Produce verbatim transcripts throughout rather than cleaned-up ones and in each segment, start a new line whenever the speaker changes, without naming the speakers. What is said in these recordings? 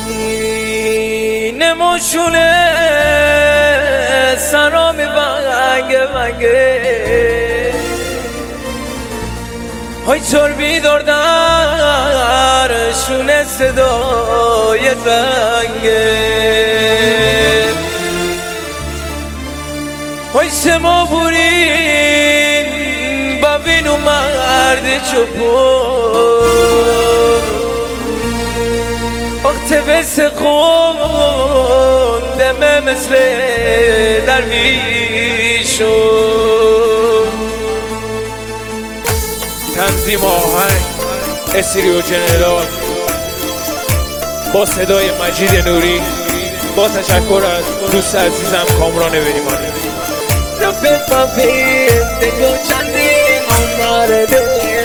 نموشونه سرامی بانگه بانگه های چور بیدار در شونه صدای زنگه های شما بورین ببینو مرد چپور وقت بس خوندمه مثل درویشو تنظیم آهنگ استریو جنرال با صدای مجید نوری با تشکر از دوست عزیزم کامران بنیمانه. رفت بابین دنگو چندین آمارده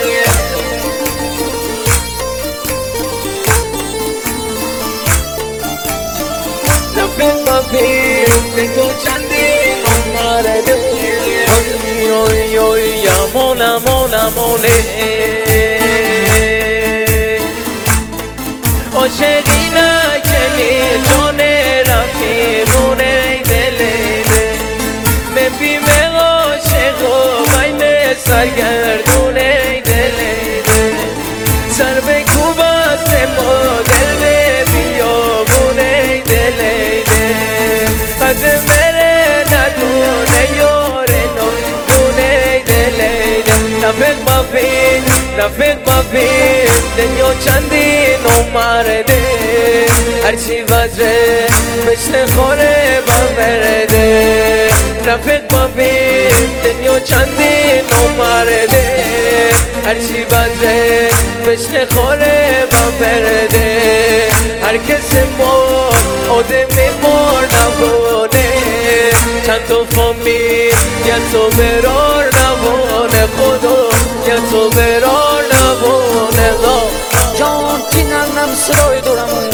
رفت بابین دنگو چندین آمارده اوی اوی اوی یامون امون امونه عاشقی نکنی جان رفیقونه دله بیم عاشق و بین سرگردونه دله سر به کوب است ما دل به بیابونه دله قد مره ندونه یاره نونه دله رفیق بابین رفیق بابین دنیا چندین اومرده هرچی وزره مثل خوره بمرده رفیق بابین دنیا چندین اومرده هرچی وزره مثل خوره بمرده هر کسی مور آدمی مور نبونه چند تا فامیل یه تو برار نبونه خدا یه تو برار نبونه
جان تینم صدای دورمونه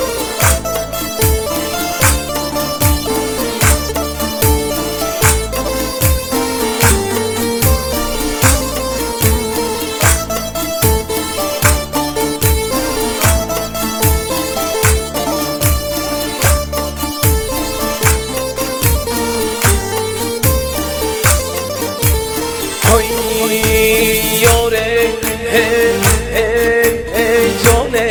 یاره جانه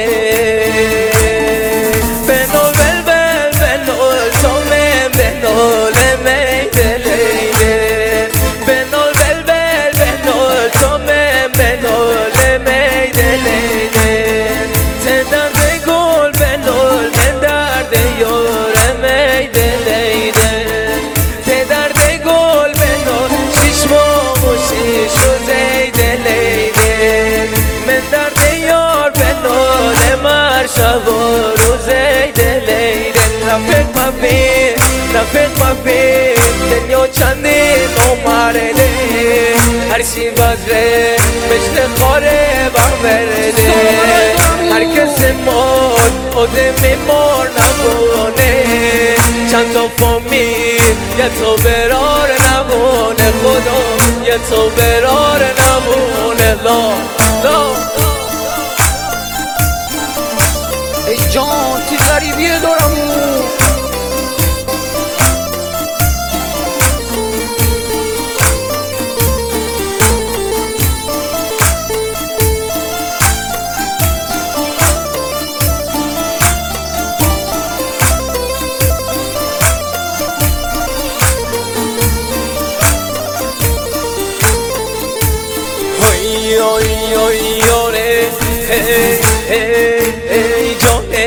بنال بل بل بنال جانه بنال میدلیده بنال بل بل بنال جانه بنال میدلیده تدرد گل بنال تدرد یاره میدلیده تدرد گل بنال شیشما و شیشو شب و روزه دلیده رفیق بابین رفیق بابین دنیا چندین اومرده هرچی وزره مثل خوره بمرده هر کسی مور آدمی مور نبونه چند تا فامیل یه تو برار نبونه خدا یه تو برار نبونه لا لا
ای جان تی غریبی دارمون
اوی اوی اوی یاره ای ای جانه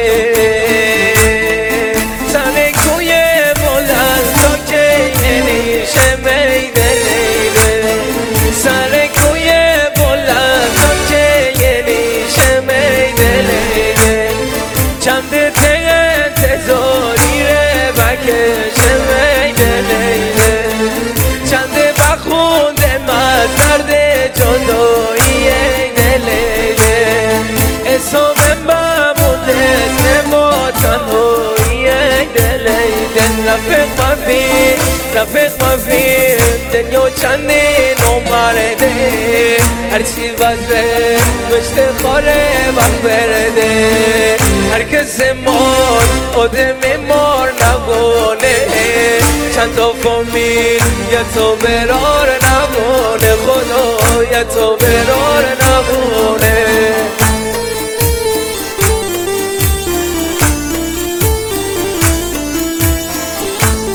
سر کوی بلند تا که نمیشه میدلیده سر کوی بلند تا که نمیشه میدلیده چند ته انتظاری ره بکشه میدلیده چند بخونده مزرد جدایی دلیده حسابم بمونه نما تنهایی دلیده رفیق بابین رفیق بابین دنیا چندین اومرده هرچی وزره مشت خاره وقت برده هر کس مار آدم مار نبونه چند تا فامیل یه تو برار نبونه خدا یه تو برار نبونه